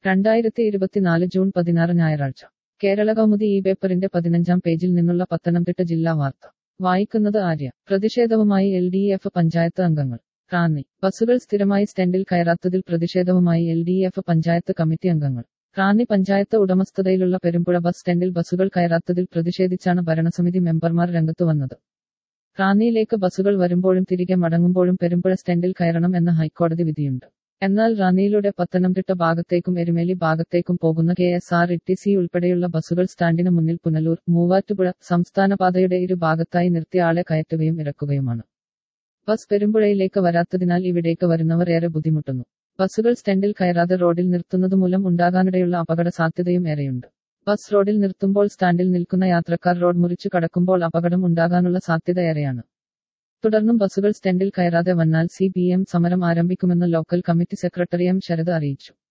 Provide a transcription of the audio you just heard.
2024 June 16 ഞായറാഴ്ച കേരള കൗമുദി ഈ പേപ്പറിന്റെ 15-ാം പേജിൽ നിന്നുള്ള പത്തനംതിട്ട ജില്ലാ വാർത്ത വായിക്കുന്നത് ആര്യ. പ്രതിഷേധവുമായി LDF പഞ്ചായത്ത് അംഗങ്ങൾ. റാന്നി. ബസുകൾ സ്ഥിരമായി സ്റ്റാൻഡിൽ കയറാത്തതിൽ പ്രതിഷേധവുമായി LDF പഞ്ചായത്ത് കമ്മിറ്റി അംഗങ്ങൾ. റാന്നി പഞ്ചായത്ത് ഉടമസ്ഥതയിലുള്ള പെരുമ്പുഴ ബസ് സ്റ്റാൻഡിൽ ബസുകൾ കയറാത്തതിൽ പ്രതിഷേധിച്ചാണ് ഭരണസമിതി മെമ്പർമാർ രംഗത്തു വന്നത്. റാന്നിയിലേക്ക് ബസുകൾ വരുമ്പോഴും തിരികെ മടങ്ങുമ്പോഴും പെരുമ്പുഴ സ്റ്റാൻഡിൽ കയറണം എന്ന ഹൈക്കോടതി വിധിയുണ്ട്. എന്നാൽ റാന്നിയിലൂടെ പത്തനംതിട്ട ഭാഗത്തേക്കും എരുമേലി ഭാഗത്തേക്കും പോകുന്ന KSRTC ഉൾപ്പെടെയുള്ള ബസുകൾ സ്റ്റാൻഡിന് മുന്നിൽ പുനലൂർ, മൂവാറ്റുപുഴ സംസ്ഥാനപാതയുടെ ഇരുഭാഗത്തായി നിർത്തി ആളെ കയറ്റുകയും ഇറക്കുകയുമാണ്. ബസ് പെരുമ്പുഴയിലേക്ക് വരാത്തതിനാൽ ഇവിടേക്ക് വരുന്നവർ ഏറെ ബുദ്ധിമുട്ടുന്നു. ബസുകൾ സ്റ്റാൻഡിൽ കയറാതെ റോഡിൽ നിർത്തുന്നതുമൂലം ഉണ്ടാകാനിടയുള്ള അപകട സാധ്യതയും ഏറെയുണ്ട്. ബസ് റോഡിൽ നിർത്തുമ്പോൾ സ്റ്റാൻഡിൽ നിൽക്കുന്ന യാത്രക്കാർ റോഡ് മുറിച്ചു കടക്കുമ്പോൾ അപകടം ഉണ്ടാകാനുള്ള സാധ്യത ഏറെയാണ്. തുടർന്നും ബസുകൾ സ്റ്റാൻഡിൽ കയറാതെ വന്നാൽ CPM സമരം ആരംഭിക്കുമെന്ന് local committee secretary M. Sarath അറിയിച്ചു.